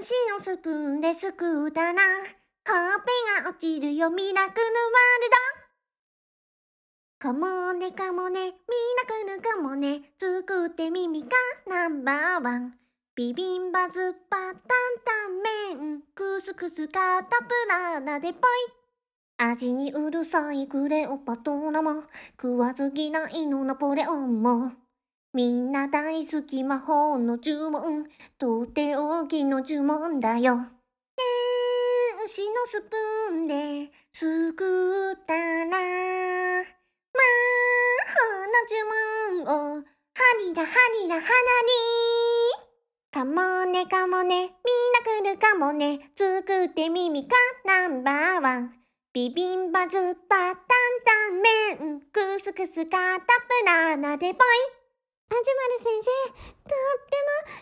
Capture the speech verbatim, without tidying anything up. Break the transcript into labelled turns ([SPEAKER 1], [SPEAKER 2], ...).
[SPEAKER 1] 牛のスプーンですくうだな。ほっぺが落ちるよミラクルワールド。かもねかもねミラクルかもね、作ってみみかナンバーワン。ビビンバズッパ担々麺、クスクスカタプラーナでぽい。味にうるさいクレオパトラも食わず嫌いのナポレオンも、みんな大好き魔法の呪文、とっておきの呪文だよ。ねえ、牛のスプーンですくったら魔法の呪文をハリラハリラハラリ。かもねかもねミラクルかもね、作ってみみかナンバーワン。ビビンバズッパ担々麺、クスクスカタプラーナでぽい。あじまる先生、とっても